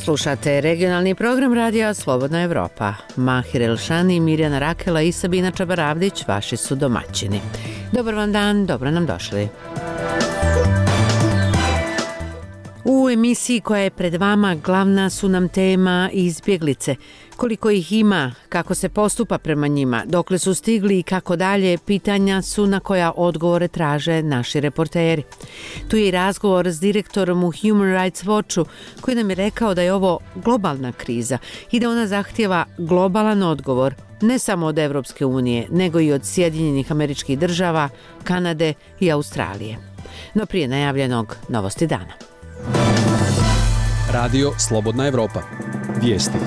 Slušate regionalni program radija Slobodna Evropa. Mahir Elšani, Mirjana Rakela i Sabina Čabaravdić vaši su domaćini. Dobar vam dan, dobro nam došli. U emisiji koja je pred vama glavna su nam tema izbjeglice. Koliko ih ima, kako se postupa prema njima, dokle su stigli i kako dalje, pitanja su na koja odgovore traže naši reporteri. Tu je i razgovor s direktorom u Human Rights Watchu koji nam je rekao da je ovo globalna kriza i da ona zahtijeva globalan odgovor ne samo od Evropske unije, nego i od Sjedinjenih Američkih Država, Kanade i Australije. No prije najavljenog novosti dana. Radio Slobodna Evropa. Vijesti.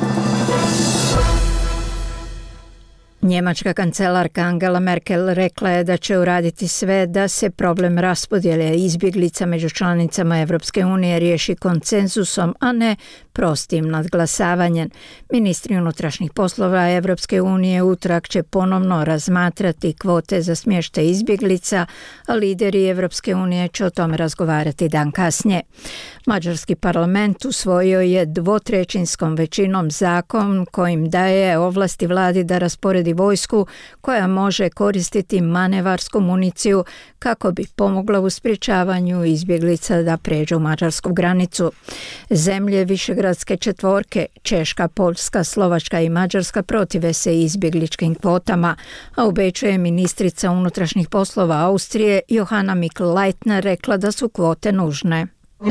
Njemačka kancelarka Angela Merkel rekla je da će uraditi sve da se problem raspodjele izbjeglica među članicama Evropske unije riješi konsenzusom, a ne prostim nadglasavanjem. Ministri unutrašnjih poslova Evropske unije utorak će ponovno razmatrati kvote za smještaj izbjeglica, a lideri Evropske unije će o tome razgovarati dan kasnije. Mađarski parlament usvojio je dvotrećinskom većinom zakon kojim daje ovlasti vladi da rasporedi vojsku koja može koristiti manevarsku municiju kako bi pomogla u sprječavanju izbjeglica da pređu mađarsku granicu. Zemlje Višegradske četvorke, Češka, Poljska, Slovačka i Mađarska protive se izbjegličkim kvotama, a u Beču je ministrica unutrašnjih poslova Austrije Johanna Mikl-Leitner rekla da su kvote nužne.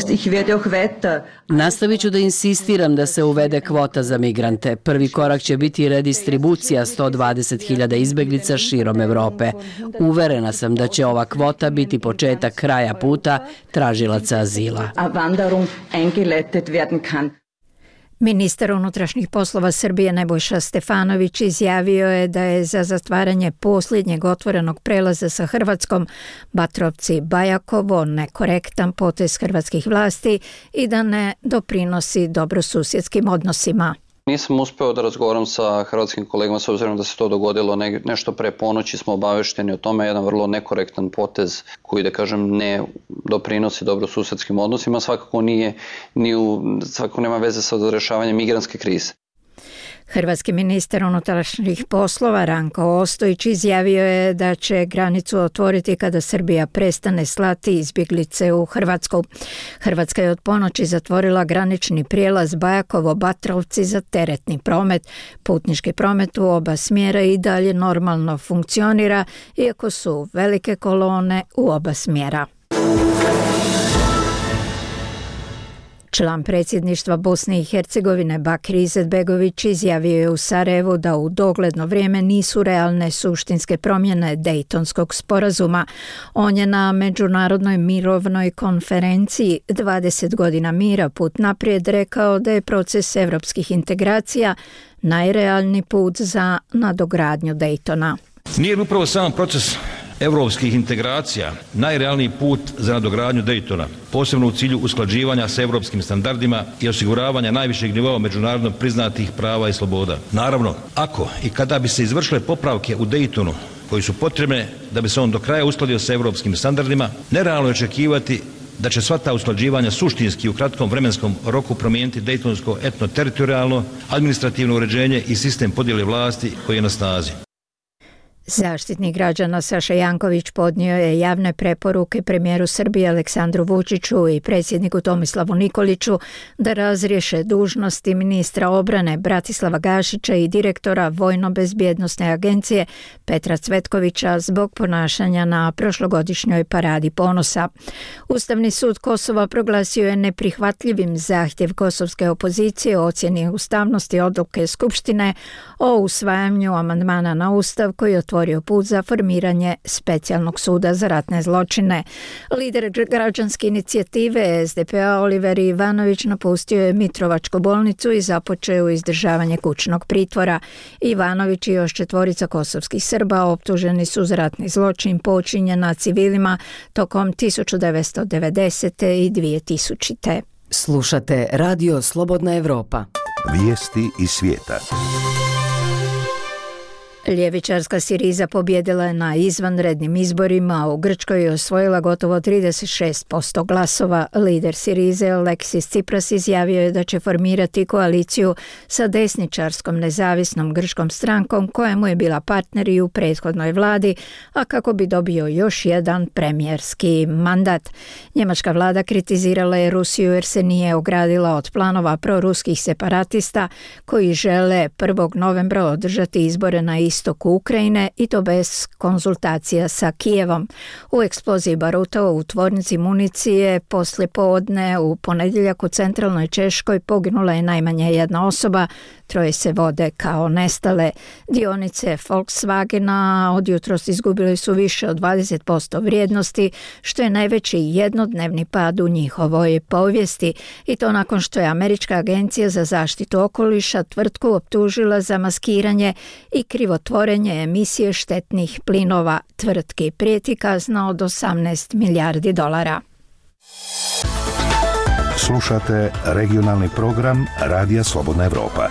Nastavit ću da insistiram da se uvede kvota za migrante. Prvi korak će biti redistribucija 120.000 izbjeglica širom Evrope. Uverena sam da će ova kvota biti početak kraja puta tražilaca azila. Ministar unutrašnjih poslova Srbije Nebojša Stefanović izjavio je da je za zatvaranje posljednjeg otvorenog prelaza sa Hrvatskom Batrovci-Bajakovo nekorektan potez hrvatskih vlasti i da ne doprinosi dobrosusjedskim odnosima. Nisam uspeo da razgovaram sa hrvatskim kolegama s obzirom da se to dogodilo nešto pre ponoći, smo obavešteni o tome, jedan vrlo nekorektan potez koji, da kažem, ne doprinosi dobrosusedskim odnosima, svakako nema veze sa rješavanjem migrantske krize. Hrvatski ministar unutrašnjih poslova Ranko Ostojić izjavio je da će granicu otvoriti kada Srbija prestane slati izbjeglice u Hrvatsku. Hrvatska je od ponoći zatvorila granični prijelaz Bajakovo-Batrovci za teretni promet. Putnički promet u oba smjera i dalje normalno funkcionira, iako su velike kolone u oba smjera. Član predsjedništva Bosne i Hercegovine Bakir Izetbegović izjavio je u Sarajevu da u dogledno vrijeme nisu realne suštinske promjene Dejtonskog sporazuma. On je na međunarodnoj mirovnoj konferenciji 20 godina mira put naprijed rekao da je proces evropskih integracija najrealniji put za nadogradnju Dejtona. Nije li upravo sam proces europskih integracija najrealniji put za nadogradnju Dejtona, posebno u cilju usklađivanja s europskim standardima i osiguravanja najvišeg nivoa međunarodno priznatih prava i sloboda? Naravno, ako i kada bi se izvršile popravke u Dejtonu koji su potrebne da bi se on do kraja uskladio s europskim standardima, nerealno je očekivati da će sva ta usklađivanja suštinski u kratkom vremenskom roku promijeniti dejtonsko etno-teritorijalno, administrativno uređenje i sistem podjele vlasti koji je na snazi. Zaštitnik građana Saša Janković podnio je javne preporuke premijeru Srbije Aleksandru Vučiću i predsjedniku Tomislavu Nikoliću da razriješe dužnosti ministra obrane Bratislava Gašića i direktora Vojno-bezbjednosne agencije Petra Cvetkovića zbog ponašanja na prošlogodišnjoj paradi ponosa. Ustavni sud Kosova proglasio je neprihvatljivim zahtjev kosovske opozicije o ocjeni ustavnosti odluke Skupštine o usvajanju amandmana na Ustav koji otvorio put za formiranje specijalnog suda za ratne zločine. Lider građanske inicijative SDP-a Oliver Ivanović napustio je Mitrovačku bolnicu i započeo izdržavanje kućnog pritvora. Ivanović i još 4 kosovskih Srba optuženi su za ratni zločin počinjen na civilima tokom 1990. i 2000. Slušate Radio Slobodna Evropa. Vijesti iz svijeta. Ljevičarska Siriza pobjedila je na izvanrednim izborima u Grčkoj i osvojila gotovo 36% glasova. Lider Sirize Aleksis Tsipras izjavio je da će formirati koaliciju sa desničarskom nezavisnom grčkom strankom kojemu je bila partner i u prethodnoj vladi, a kako bi dobio još jedan premijerski mandat. Njemačka vlada kritizirala je Rusiju jer se nije ogradila od planova proruskih separatista koji žele 1. novembra održati izbore na istoku Ukrajine i to bez konzultacija sa Kijevom. U eksploziji baruta u tvornici municije poslijepodne u ponedjeljak u centralnoj Češkoj poginula je najmanje jedna osoba, 3 se vode kao nestale. Dionice Volkswagena od jutros izgubili su više od 20% vrijednosti, što je najveći jednodnevni pad u njihovoj povijesti, i to nakon što je Američka agencija za zaštitu okoliša tvrtku optužila za maskiranje i krivotvorenje emisije štetnih plinova. Tvrtki prijeti kazna od 18 milijardi dolara. Slušate regionalni program Radija Slobodna Evropa.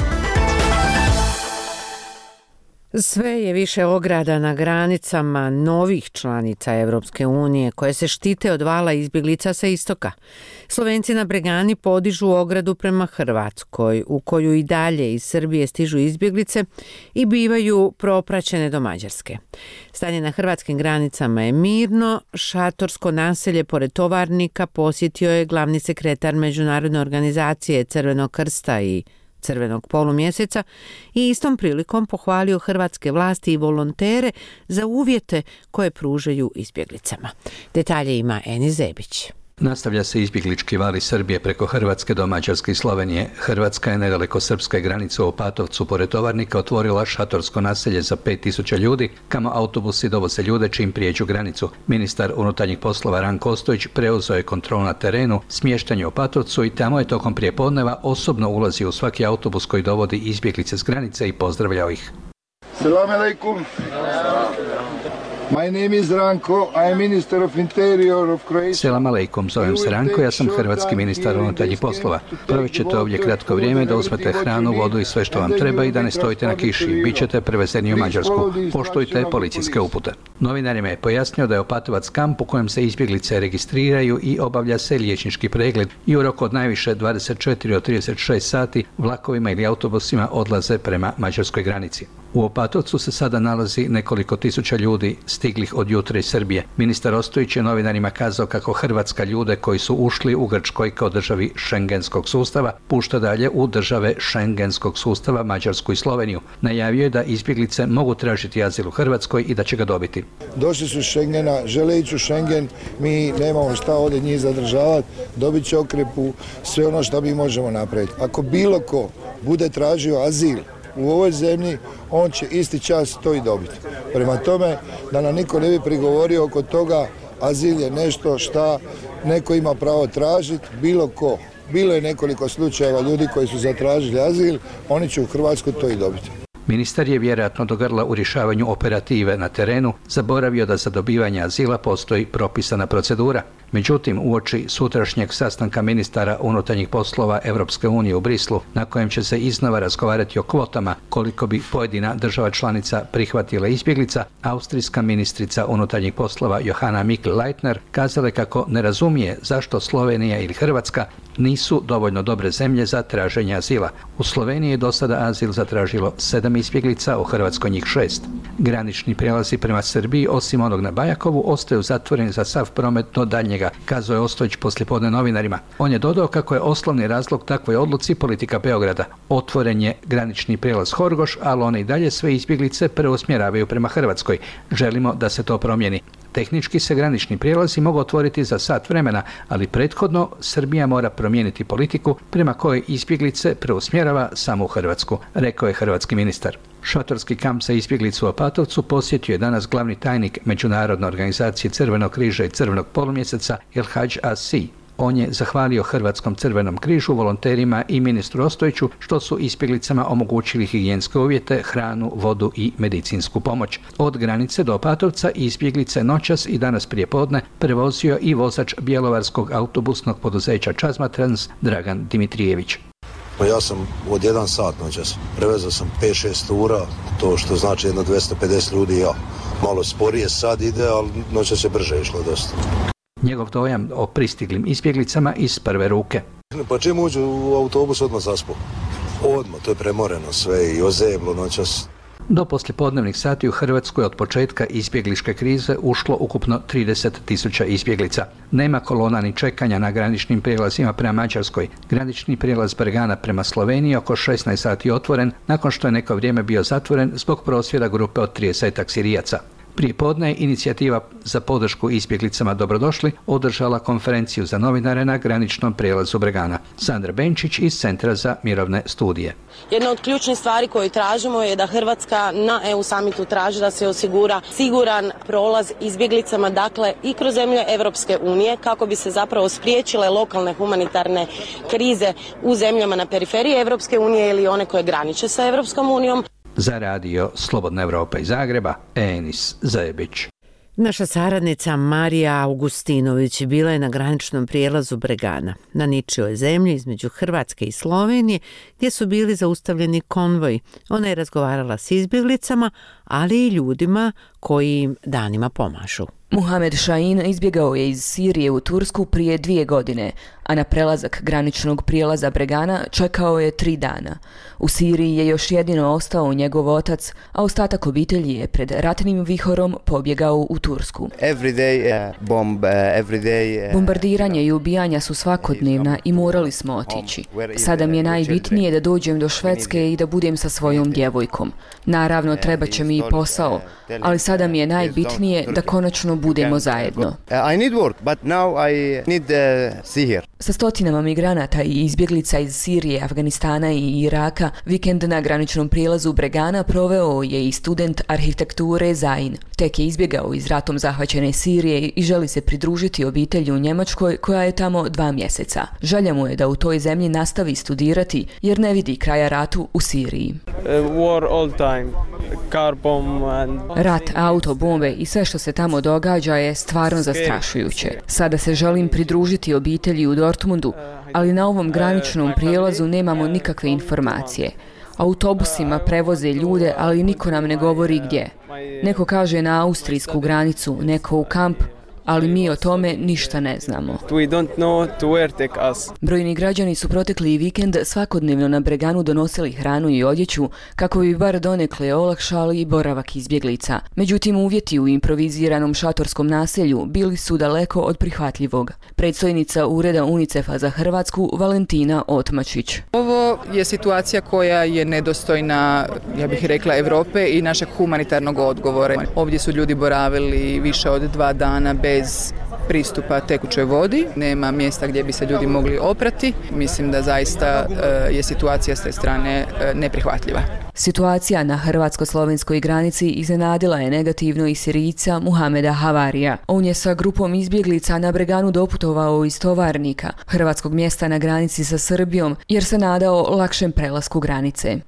Sve je više ograda na granicama novih članica Evropske unije koje se štite od vala izbjeglica sa istoka. Slovenci na Bregani podižu ogradu prema Hrvatskoj, u koju i dalje iz Srbije stižu izbjeglice i bivaju propraćene do Mađarske. Stanje na hrvatskim granicama je mirno. Šatorsko naselje pored Tovarnika posjetio je glavni sekretar Međunarodne organizacije Crvenog krsta i Crvenog polumjeseca i istom prilikom pohvalio hrvatske vlasti i volontere za uvjete koje pružaju izbjeglicama. Detalje ima Eni Zebić. Nastavlja se izbjeglički val iz Srbije preko Hrvatske do Mađarske i Slovenije. Hrvatska je nedaleko srpske granice u Opatovcu pored Tovarnika otvorila šatorsko naselje za 5000 ljudi, kamo autobusi dovoze ljude čim prijeđu granicu. Ministar unutarnjih poslova Ranko Ostojić preuzeo je kontrolu na terenu, smještanje u Opatovcu i tamo je tokom prijepodneva osobno ulazio u svaki autobus koji dovodi izbjeglice s granice i pozdravljao ih. Selam alaikum. My name is Ranko, I am Minister of Interior of Croatia. Selam alejkum, zovem se Ranko, ja sam hrvatski ministar unutarnjih poslova. Provest ćete ovdje kratko vrijeme da uzmete hranu, vodu i sve što vam treba i da ne stojite na kiši. Bićete prevezeni u Mađarsku. Poštujte policijske upute. Novinarima je pojasnio da je Opatovac kamp u kojem se izbjeglice registriraju i obavlja se liječnički pregled i u roku od najviše 24 do 36 sati vlakovima ili autobusima odlaze prema mađarskoj granici. U Opatovcu se sada nalazi nekoliko tisuća ljudi stiglih od jutra iz Srbije. Ministar Ostojić je novinarima kazao kako Hrvatska ljude koji su ušli u Grčkoj kao državi šengenskog sustava pušta dalje u države šengenskog sustava Mađarsku i Sloveniju. Najavio je da izbjeglice mogu tražiti azil u Hrvatskoj i da će ga dobiti. Došli su iz Šengena, žele ići u Šengen, mi nemamo šta ovdje njih zadržavati, dobit će okrepu, sve ono što mi možemo napraviti. Ako bilo ko bude tražio azil u ovoj zemlji, on će isti čas to i dobiti. Prema tome, da nam niko ne bi prigovorio oko toga, azil je nešto šta neko ima pravo tražiti, bilo ko. Bilo je nekoliko slučajeva ljudi koji su zatražili azil, oni će u Hrvatskoj to i dobiti. Ministar je vjerojatno do grla u rješavanju operative na terenu zaboravio da za dobivanje azila postoji propisana procedura. Međutim, uoči sutrašnjeg sastanka ministara unutarnjih poslova Evropske unije u Brislu, na kojem će se iznova razgovarati o kvotama koliko bi pojedina država članica prihvatila izbjeglica, austrijska ministrica unutarnjih poslova Johanna Mikl-Leitner kazala kako ne razumije zašto Slovenija ili Hrvatska nisu dovoljno dobre zemlje za traženje azila. U Sloveniji je do sada azil zatražilo 7 izbjeglica, u Hrvatskoj njih 6. Granični prijelazi prema Srbiji, osim onog na Bajakovu, ostaju zatvoreni za sav promet do daljnjega, kazao je Ostojić poslijepodne novinarima. On je dodao kako je osnovni razlog takvoj odluci politika Beograda. Otvoren je granični prijelaz Horgoš, ali one i dalje sve izbjeglice preusmjeravaju prema Hrvatskoj. Želimo da se to promijeni. Tehnički se granični prijelazi mogu otvoriti za sat vremena, ali prethodno Srbija mora promijeniti politiku prema kojoj izbjeglice preusmjerava samo u Hrvatsku, rekao je hrvatski ministar. Šatorski kamp za izbjeglicu u Opatovcu posjetio je danas glavni tajnik Međunarodne organizacije Crvenog križa i Crvenog polumjeseca El Hadž Asi. On je zahvalio Hrvatskom crvenom križu, volonterima i ministru Ostojiću što su izbjeglicama omogućili higijenske uvjete, hranu, vodu i medicinsku pomoć. Od granice do Opatovca izbjeglice noćas i danas prijepodne prevozio i vozač bjelovarskog autobusnog poduzeća Čazma Trans Dragan Dimitrijević. Ja sam od 1 sat noćas. Prevezao sam 5-6 tura, to što znači jedno 250 ljudi i ja. Malo sporije sad ide, ali noćas je brže išlo dosta. Njegov dojam o pristiglim izbjeglicama iz prve ruke. Pa čim uđu u autobus odmah zaspu. Odmah, to je premoreno sve i ozeblo noćas. Do poslijepodnevnih sati u Hrvatskoj od početka izbjegličke krize ušlo ukupno 30.000 izbjeglica. Nema kolona ni čekanja na graničnim prijelazima prema Mađarskoj. Granični prijelaz Bregana prema Sloveniji oko 16 sati otvoren, nakon što je neko vrijeme bio zatvoren zbog prosvjeda grupe od 30 Sirijaca. Prije podne je inicijativa za podršku izbjeglicama Dobrodošli održala konferenciju za novinare na graničnom prijelazu Bregana. Sandra Benčić iz Centra za mirovne studije. Jedna od ključnih stvari koju tražimo je da Hrvatska na EU samitu traži da se osigura siguran prolaz izbjeglicama, dakle i kroz zemlje Europske unije, kako bi se zapravo spriječile lokalne humanitarne krize u zemljama na periferiji Europske unije ili one koje graniče sa Europskom unijom. Za radio Slobodna Evropa iz Zagreba, Enis Zajebić. Naša saradnica Marija Augustinović bila je na graničnom prijelazu Bregana, na ničijoj zemlji između Hrvatske i Slovenije, gdje su bili zaustavljeni konvoji. Ona je razgovarala s izbjeglicama, ali i ljudima koji im danima pomažu. Muhamed Šahin izbjegao je iz Sirije u Tursku prije 2 godine, a na prelazak graničnog prijelaza Bregana čekao je 3 dana. U Siriji je još jedino ostao njegov otac, a ostatak obitelji je pred ratnim vihorom pobjegao u Tursku. Bombardiranje i ubijanja su svakodnevna i morali smo otići. Sada mi je najbitnije da dođem do Švedske i da budem sa svojom djevojkom. Naravno, treba će mi i posao, ali sada mi je najbitnije da konačno budemo zajedno. Sa stotinama migranata i izbjeglica iz Sirije, Afganistana i Iraka, vikend na graničnom prijelazu Bregana proveo je i student arhitekture Zain. Tek je izbjegao iz ratom zahvaćene Sirije i želi se pridružiti obitelji u Njemačkoj koja je tamo 2 mjeseca. Želja mu je da u toj zemlji nastavi studirati jer ne vidi kraja ratu u Siriji. Rat, auto, bombe i sve što se tamo događa je stvarno zastrašujuće. Sada se želim pridružiti obitelji u Dortmundu, ali na ovom graničnom prijelazu nemamo nikakve informacije. Autobusima prevoze ljude, ali niko nam ne govori gdje. Neko kaže na austrijsku granicu, neko u kamp, ali mi o tome ništa ne znamo. Brojni građani su protekli vikend svakodnevno na Breganu donosili hranu i odjeću kako bi bar donekle olakšali boravak izbjeglica. Međutim, uvjeti u improviziranom šatorskom naselju bili su daleko od prihvatljivog. Predstojnica Ureda UNICEF-a za Hrvatsku Valentina Otmačić. Ovo je situacija koja je nedostojna, ja bih rekla, Europe i našeg humanitarnog odgovora. Ovdje su ljudi boravili više od 2 dana bez pristupa tekućoj vodi, nema mjesta gdje bi se ljudi mogli oprati. Mislim da zaista je situacija s te strane neprihvatljiva. Situacija na hrvatsko-slovenskoj granici iznenadila je negativno i Sirijca Muhameda Havarija. On je sa grupom izbjeglica na Breganu doputovao iz Tovarnika, hrvatskog mjesta na granici sa Srbijom, jer se nadao lakšem prelasku granice.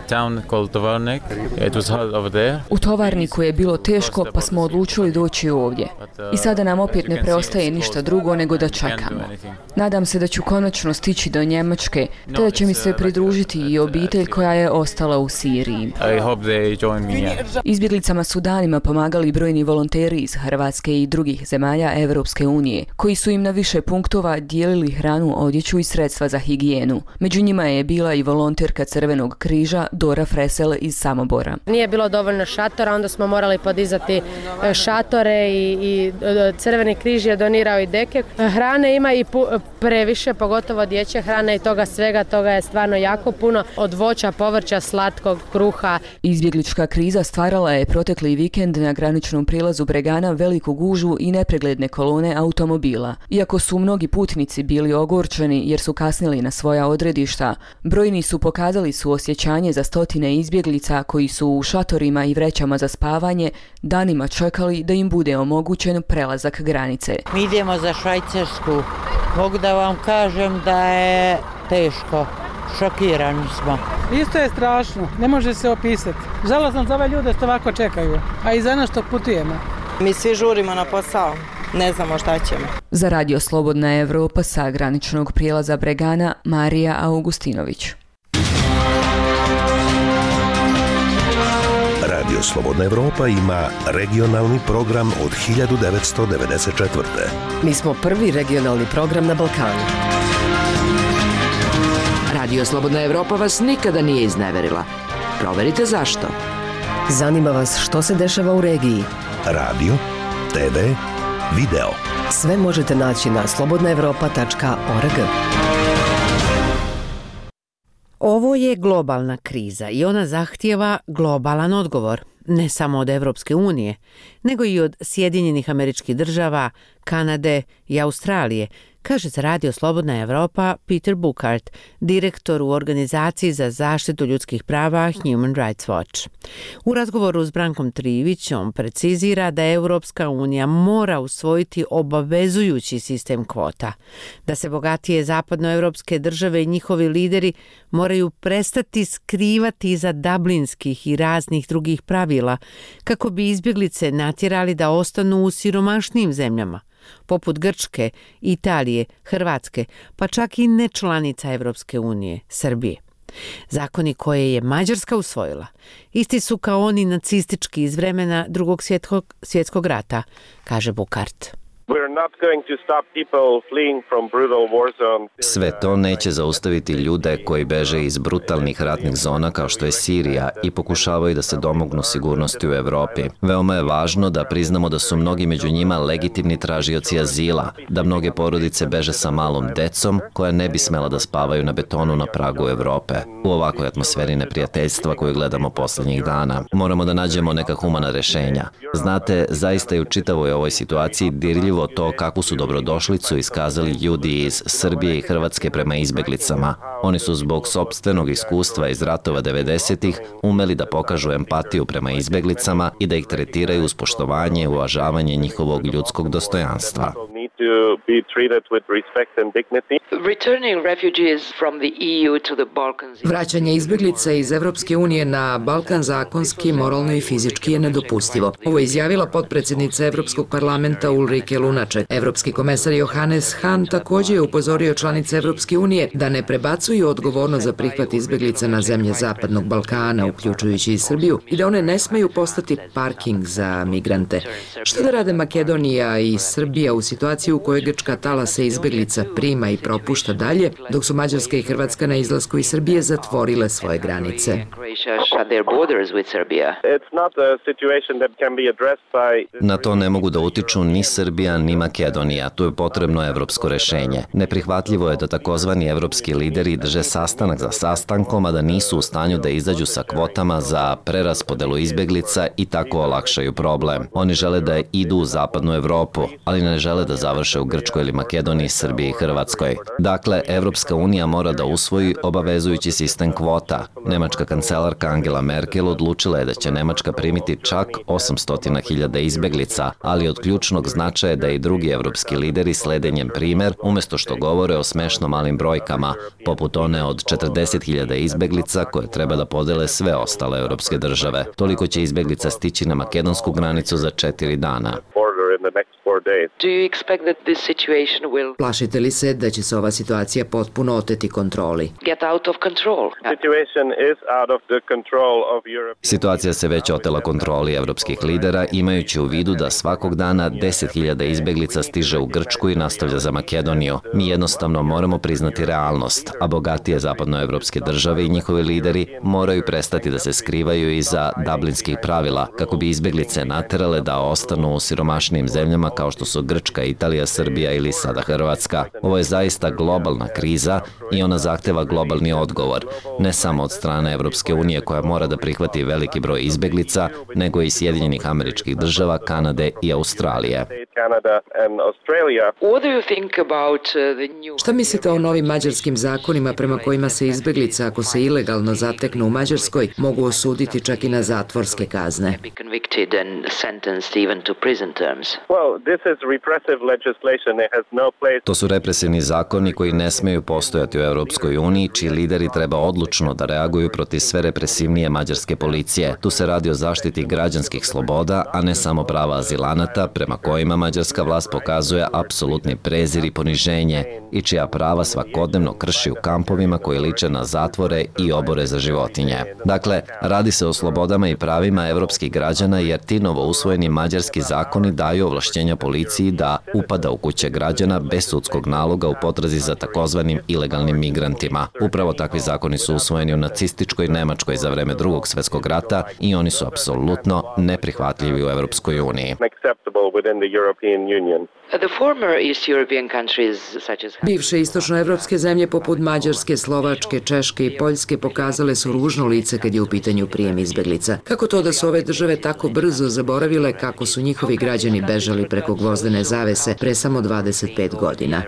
U Tovarniku je bilo teško, pa smo odlučili doći ovdje. I sada nam opet ne preostaje ništa drugo nego da čekamo. Nadam se da ću konačno stići do Njemačke, te da će mi se pridružiti i obitelj koja je ostala u Siriji. Izbjeglicama su danima pomagali brojni volonteri iz Hrvatske i drugih zemalja Europske unije, koji su im na više punktova dijelili hranu, odjeću i sredstva za higijenu. Među njima je bila i volonterka Crvenog križa Dora Fresel iz Samobora. Nije bilo dovoljno šatora, onda smo morali podizati šatore i Crveni križ je donirao i deke. Hrane ima i previše, pogotovo dječje hrane i toga je stvarno jako puno, od voća, povrća, slatkog, kruha. Izbjeglička kriza stvarala je protekli vikend na graničnom prilazu Bregana veliku gužvu i nepregledne kolone automobila. Iako su mnogi putnici bili ogorčeni jer su kasnili na svoja odredišta, brojni su pokazali suosjećanje za stotine izbjeglica koji su u šatorima i vrećama za spavanje danima čekali da im bude omogućen prelazak granice. Mi idemo za Švajcarsku. Mogu da vam kažem da je teško. Šokirani smo. Isto je strašno, ne može se opisati. Žalosno za ove ljude što ovako čekaju, a i za nas što putujemo. Mi svi žurimo na posao, ne znamo šta ćemo. Za radio Slobodna Evropa sa graničnog prijelaza Bregana, Marija Augustinović. Radio Slobodna Evropa ima regionalni program od 1994. Mi smo prvi regionalni program na Balkanu. Radio Slobodna Evropa vas nikada nije izneverila. Proverite zašto. Zanima vas što se dešava u regiji. Radio, TV, video. Sve možete naći na slobodnaevropa.org. Ovo je globalna kriza i ona zahtijeva globalan odgovor, ne samo od Evropske unije, nego i od Sjedinjenih Američkih Država, Kanade i Australije, kaže za Radio Slobodna Evropa Peter Bukart, direktor u Organizaciji za zaštitu ljudskih prava Human Rights Watch. U razgovoru s Brankom Trivić on precizira da Evropska unija mora usvojiti obavezujući sistem kvota, da se bogatije zapadnoevropske države i njihovi lideri moraju prestati skrivati iza dublinskih i raznih drugih pravila kako bi izbjeglice natjerali da ostanu u siromašnijim zemljama, poput Grčke, Italije, Hrvatske, pa čak i nečlanica Evropske unije, Srbije. Zakoni koje je Mađarska usvojila isti su kao oni nacistički iz vremena Drugog svjetskog rata, kaže Bukart. Sve to neće zaustaviti ljude koji beže iz brutalnih ratnih zona kao što je Sirija i pokušavaju da se domognu sigurnosti u Evropi. Veoma je važno da priznamo da su mnogi među njima legitimni tražioci azila, da mnoge porodice beže sa malom decom koja ne bi smela da spavaju na betonu na pragu Evrope. U ovakvoj atmosferi neprijateljstva koju gledamo posljednjih dana, moramo da nađemo neka humana rešenja. Znate, zaista je u čitavoj ovoj situaciji dirljivo to kakvu su dobrodošlicu iskazali ljudi iz Srbije i Hrvatske prema izbeglicama. Oni su zbog sopstvenog iskustva iz ratova 90-ih umeli da pokažu empatiju prema izbeglicama i da ih tretiraju uz poštovanje i uvažavanje njihovog ljudskog dostojanstva. Vraćanje izbjeglica iz Evropske unije na Balkan zakonski, moralno i fizički je nedopustivo. Ovo je izjavila potpredsjednica Evropskog parlamenta Ulrike Lunaček. Evropski komesar Johannes Hahn također je upozorio članice Evropske unije da ne prebacuju odgovornost za prihvat izbjeglica na zemlje Zapadnog Balkana, uključujući i Srbiju, i da one ne smeju postati parking za migrante. Što da rade Makedonija i Srbija u situaciji u kojoj Grčka talase izbjeglica prima i propušta dalje, dok su Mađarska i Hrvatska na izlasku iz Srbije zatvorile svoje granice? Na to ne mogu da utiču ni Srbija ni Makedonija. Tu je potrebno evropsko rešenje. Neprihvatljivo je da takozvani evropski lideri drže sastanak za sastankom, a da nisu u stanju da izađu sa kvotama za preraspodelu izbjeglica i tako olakšaju problem. Oni žele da idu u zapadnu Evropu, ali ne žele da završe u Grčkoj ili Makedoniji, Srbiji i Hrvatskoj. Dakle, Evropska unija mora da usvoji obavezujući sistem kvota. Nemačka kancelarka Angela Merkel odlučila je da će Nemačka primiti čak 800.000 izbjeglica, ali od ključnog značaja da i drugi evropski lideri slede njen primer, umjesto što govore o smešno malim brojkama, poput one od 40.000 izbjeglica koje treba da podele sve ostale evropske države. Toliko će izbjeglica stići na makedonsku granicu za 4 dana. Plašite li se da će se ova situacija potpuno oteti kontroli? Situacija se već otela kontroli evropskih lidera, imajući u vidu da svakog dana 10.000 izbjeglica stiže u Grčku i nastavlja za Makedoniju. Mi jednostavno moramo priznati realnost, a bogatije zapadnoevropske države i njihovi lideri moraju prestati da se skrivaju iza dublinskih pravila kako bi izbjeglice naterale da ostanu u siromašnijim zemljama kao što su Grčka, Italija, Srbija ili sada Hrvatska. Ovo je zaista globalna kriza i ona zahteva globalni odgovor, ne samo od strane Evropske unije koja mora da prihvati veliki broj izbjeglica, nego i Sjedinjenih Američkih Država, Kanade i Australije. Šta mislite o novim mađarskim zakonima prema kojima se izbjeglice, ako se ilegalno zateknu u Mađarskoj, mogu osuditi čak i na zatvorske kazne? To su represivni zakoni koji ne smeju postojati u Europskoj uniji, čiji lideri treba odlučno da reaguju protiv sve represivnije mađarske policije. Tu se radi o zaštiti građanskih sloboda, a ne samo prava azilanata, prema kojima mađarska vlast pokazuje apsolutni prezir i poniženje i čija prava svakodnevno krši u kampovima koji liče na zatvore i obore za životinje. Dakle, radi se o slobodama i pravima evropskih građana, jer ti novo usvojeni mađarski zakoni daju ovlašćenja policiji da upada u kuće građana bez sudskog naloga u potrazi za takozvanim ilegalnim migrantima. Upravo takvi zakoni su usvojeni u nacističkoj Nemačkoj za vreme Drugog svjetskog rata i oni su apsolutno neprihvatljivi u Evropskoj uniji. Bivše istočnoevropske zemlje poput Mađarske, Slovačke, Češke i Poljske pokazale su ružno lice kad je u pitanju prijem izbeglica. Kako to da su ove države tako brzo zaboravile kako su njihovi građani bežali preko gvozdene zavese pre samo 25 godina?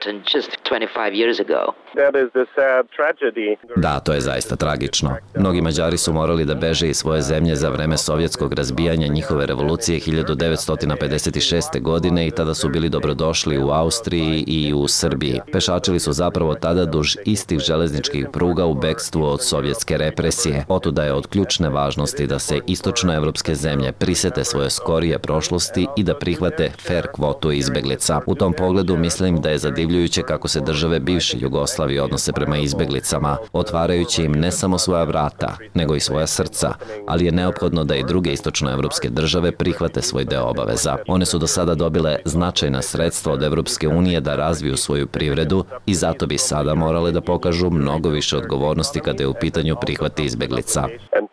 Da, to je zaista tragično. Mnogi Mađari su morali da beže iz svoje zemlje za vreme sovjetskog razbijanja njihove revolucije 1956. godine i tada su bili dobrodošli u Austriji i u Srbiji. Pešačili su zapravo tada duž istih železničkih pruga u bekstvu od sovjetske represije. Otuda je od ključne važnosti da se istočnoevropske zemlje prisete svoje skorije prošlosti i da prihvate fer kvotu izbeglica. U tom pogledu mislim da je zadivljujuće kako se države bivše Jugoslavije odnose prema izbeglicama, otvarajući im ne samo svoja vrata, nego i svoja srca, ali je neophodno da i druge istočnoevropske države prihvate svoj deo obaveza. One su do sada dobile značajna sredstva od Evropske unije da razviju svoju privredu i zato bi sada morale da pokažu mnogo više odgovornosti kada je u pitanju prihvati izbeglica.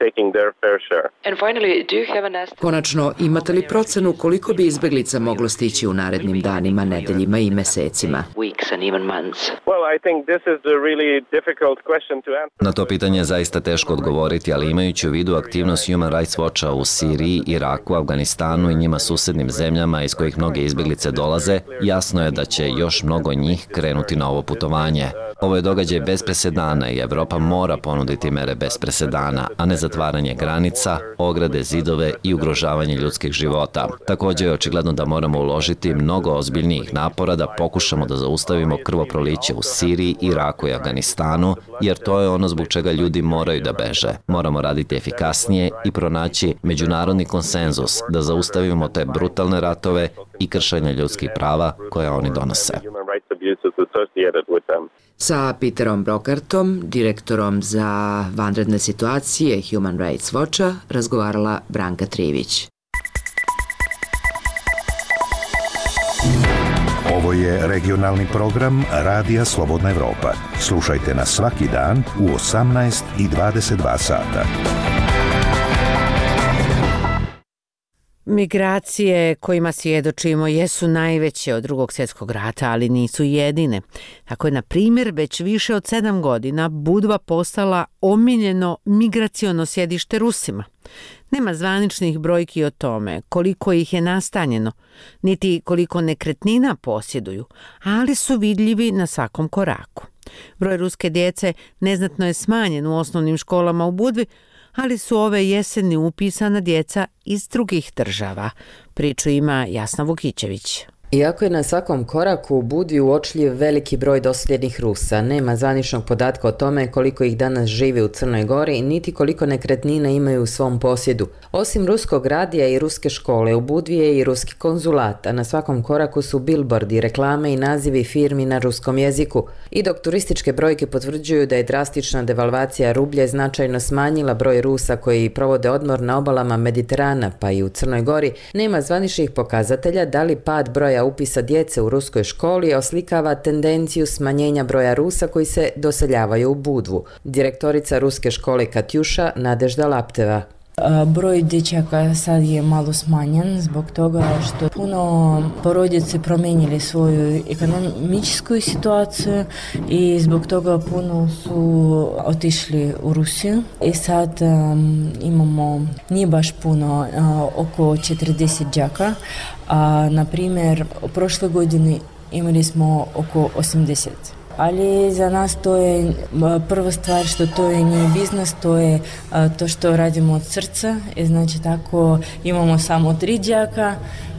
Konačno, imate li procenu koliko bi izbeglica moglo stići u narednim danima, nedeljima i mesecima? Na to pitanje je zaista teško odgovoriti, ali imajući u vidu aktivnost Human Rights Watcha u Siriji, Iraku, Afganistanu i njima susednim zemljama iz kojih mnoge izbeglice dolaze, jasno je da će još mnogo njih krenuti na ovo putovanje. Ovo je događaj bez presedana i Evropa mora ponuditi mere bez presedana, a ne zatvaranje granica, ograde, zidove i ugrožavanje ljudskih života. Također je očigledno da moramo uložiti mnogo ozbiljnijih napora da pokušamo da zaustavimo krvoproliće u Siriji, Iraku i Afganistanu, jer to je ono zbog čega ljudi moraju da beže. Moramo raditi efikasnije i pronaći međunarodni konsenzus da zaustavimo te brutalne ratove i kršenje ljudskih prava koje oni donose. Sa Peterom Brokartom, direktorom za vanredne situacije Human Rights Watcha, razgovarala Branka Trivić. Ovo je regionalni program Radija Slobodna Evropa. Slušajte nas svaki dan u 18 i 22 sata. Migracije kojima svjedočimo jesu najveće od Drugog svjetskog rata, ali nisu jedine. Tako je, na primjer, već više od 7 godina Budva postala omiljeno migraciono sjedište Rusima. Nema zvaničnih brojki o tome koliko ih je nastanjeno, niti koliko nekretnina posjeduju, ali su vidljivi na svakom koraku. Broj ruske djece neznatno je smanjen u osnovnim školama u Budvi, ali su ove jeseni upisana djeca iz drugih država. Priču ima Jasna Vukićević. Iako je na svakom koraku u Budvi uočljiv veliki broj doseljenih Rusa, nema zvaničnog podatka o tome koliko ih danas živi u Crnoj Gori, niti koliko nekretnina imaju u svom posjedu. Osim ruskog radija i ruske škole, u Budvi je i ruski konzulat, a na svakom koraku su bilbordi, reklame i nazivi firmi na ruskom jeziku. I dok turističke brojke potvrđuju da je drastična devalvacija rublje značajno smanjila broj Rusa koji provode odmor na obalama Mediterana, pa i u Crnoj Gori, nema zvaničnih pokazatelja da li pad broja upisa djece u ruskoj školi oslikava tendenciju smanjenja broja Rusa koji se doseljavaju u Budvu. Direktorica ruske škole Katjuša Nadežda Lapteva. Broj dječaka sad je malo smanjen zbog toga što puno porodice promijenili svoju ekonomičku situaciju i zbog toga puno su otišli u Rusiju. I sad imamo nije baš puno, oko 40 đaka, a na primjer u prošloj godini imali smo oko 80. ali za nas to je prva stvar što to je nije biznis, to je to što radimo od srca i znači tako imamo samo 3 đaka,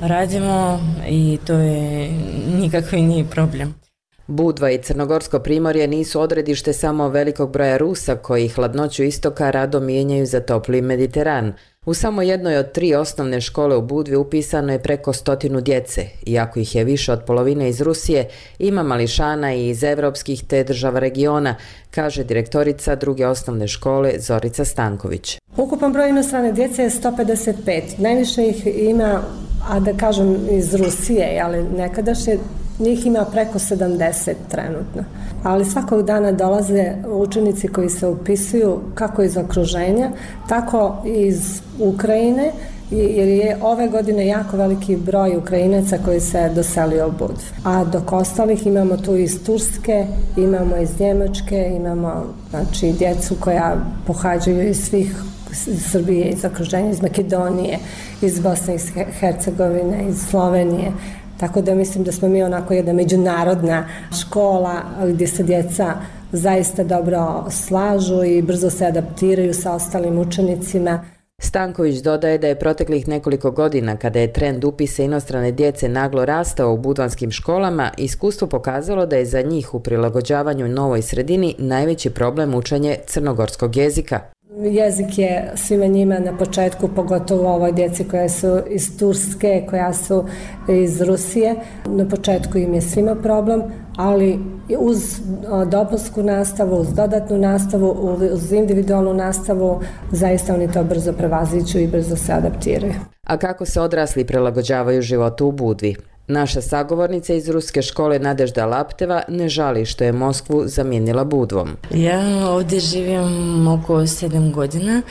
radimo i to je nikakvi nije problem. Budva i Crnogorsko primorje nisu odredište samo velikog broja Rusa koji hladnoću istoka rado mijenjaju za topli Mediteran. U samo jednoj od 3 osnovne škole u Budvi upisano je preko 100 djece. Iako ih je više od polovine iz Rusije, ima mališana i iz evropskih te država regiona, kaže direktorica druge osnovne škole Zorica Stanković. Ukupan broj inostrane djece je 155. Najviše ih ima, a da kažem iz Rusije, ali nekadašnje njih ima preko 70 trenutno. Ali svakog dana dolaze učenici koji se upisuju kako iz okruženja, tako i iz Ukrajine, jer je ove godine jako veliki broj Ukrajinaca koji se doselio u Budvu. A dok ostalih imamo tu iz Turske, imamo iz Njemačke, imamo znači, djecu koja pohađaju iz svih Srbije, iz okruženja, iz Makedonije, iz Bosne i Hercegovine, iz Slovenije. Tako da mislim da smo mi onako jedna međunarodna škola gdje se djeca zaista dobro slažu i brzo se adaptiraju sa ostalim učenicima. Stanković dodaje da je proteklih nekoliko godina, kada je trend upisa inostrane djece naglo rastao u budvanskim školama, iskustvo pokazalo da je za njih u prilagođavanju novoj sredini najveći problem učenje crnogorskog jezika. Jezik je svima njima na početku, pogotovo ovoj djeci koja su iz Turske, koja su iz Rusije. Na početku im je svima problem, ali uz dopunsku nastavu, uz dodatnu nastavu, uz individualnu nastavu, zaista oni to brzo prevaziđu i brzo se adaptiraju. A kako se odrasli prilagođavaju životu u Budvi? Naša sagovornica iz ruske škole Nadežda Lapteva ne žali što je Moskvu zamijenila Budvom. Ja ovdje živim oko 7 godina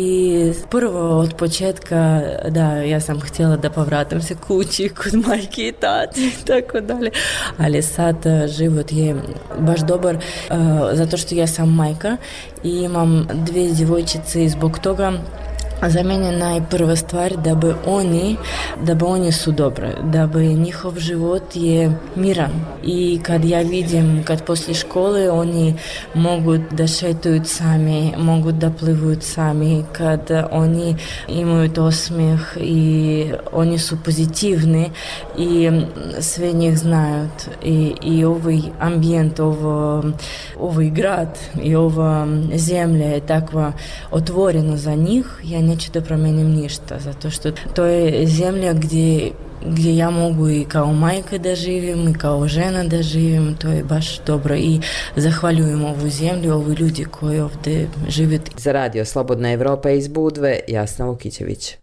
i prvo od početka, da, ja sam htjela da povratim se kući kod majke i tate i tako dalje, ali sad život je baš dobar zato što ja sam majka i imam 2 djevojčice i zbog toga za mene najprva stvar da bi oni su dobro, da bi njihov život je miran. I kad ja vidim, kad poslije škole oni mogu da šetaju sami, mogu da plivuju sami, kad oni imaju osmijeh i oni su pozitivni i sve njih znaju. I ovaj ambijent, ovaj grad i ova zemlja je takva otvorena za njih, ja neću da promenim ništa, zato što to je zemlja gdje ja mogu i kao majka da živim i kao žena da živim, to je baš dobro i zahvaljujem ovu zemlju, ovi ljudi koji ovdje žive. Za Radio Slobodna Evropa iz Budve, Jasna Vukićević.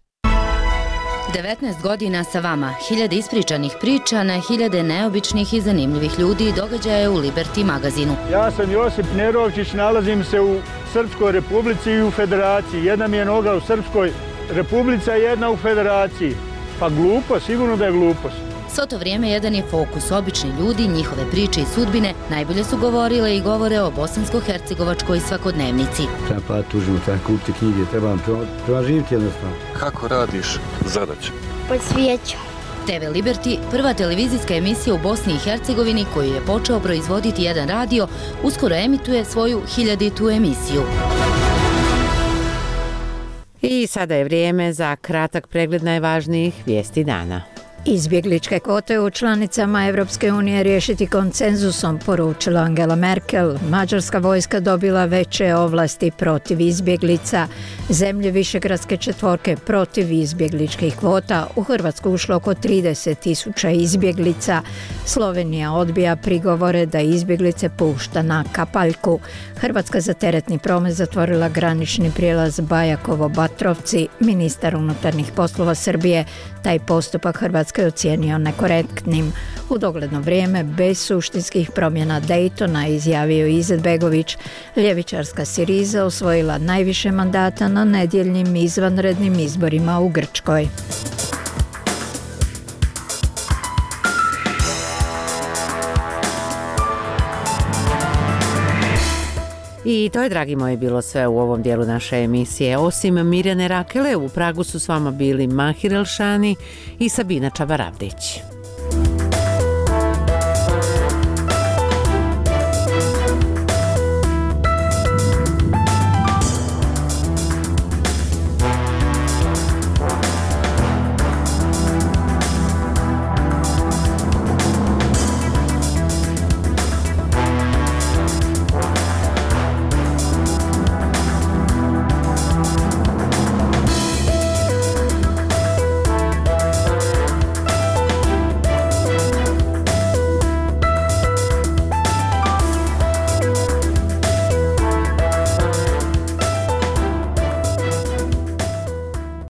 19 godina sa vama, 1000 ispričanih priča na 1000 neobičnih i zanimljivih ljudi i događaja u Liberty magazinu. Ja sam Josip Nerovčić, nalazim se u Srpskoj republici i u federaciji. Jedna mi je noga u Srpskoj republici, a jedna u federaciji. Pa glupo, sigurno da je glupost. Svo to vrijeme jedan je fokus, obični ljudi, njihove priče i sudbine najbolje su govorile i govore o bosansko-hercegovačkoj svakodnevnici. Treba pa tužimo, treba kupiti knjige, treba živjeti jednostavno. Kako radiš zadaću? Po svijeću. TV Liberty, prva televizijska emisija u Bosni i Hercegovini koju je počeo proizvoditi jedan radio, uskoro emituje svoju 1000. emisiju. I sada je vrijeme za kratak pregled najvažnijih vijesti dana. Izbjegličke kvote u članicama Evropske unije riješiti konsenzusom, poručila Angela Merkel. Mađarska vojska dobila veće ovlasti protiv izbjeglica. Zemlje Višegradske četvorke protiv izbjegličkih kvota. U Hrvatsku ušlo oko 30.000 izbjeglica. Slovenija odbija prigovore da izbjeglice pušta na kapaljku. Hrvatska za teretni promet zatvorila granični prijelaz Bajakovo-Batrovci. Ministar unutarnjih poslova Srbije taj postupak Hrvatska je ocijenio nekorektnim. U dogledno vrijeme, bez suštinskih promjena Daytona, izjavio Izetbegović, ljevičarska Siriza osvojila najviše mandata na nedjeljnim izvanrednim izborima u Grčkoj. I to je, dragi moji, bilo sve u ovom dijelu naše emisije. Osim Mirjane Rakele, u Pragu su s vama bili Mahir Elšani i Sabina Čabaravdić.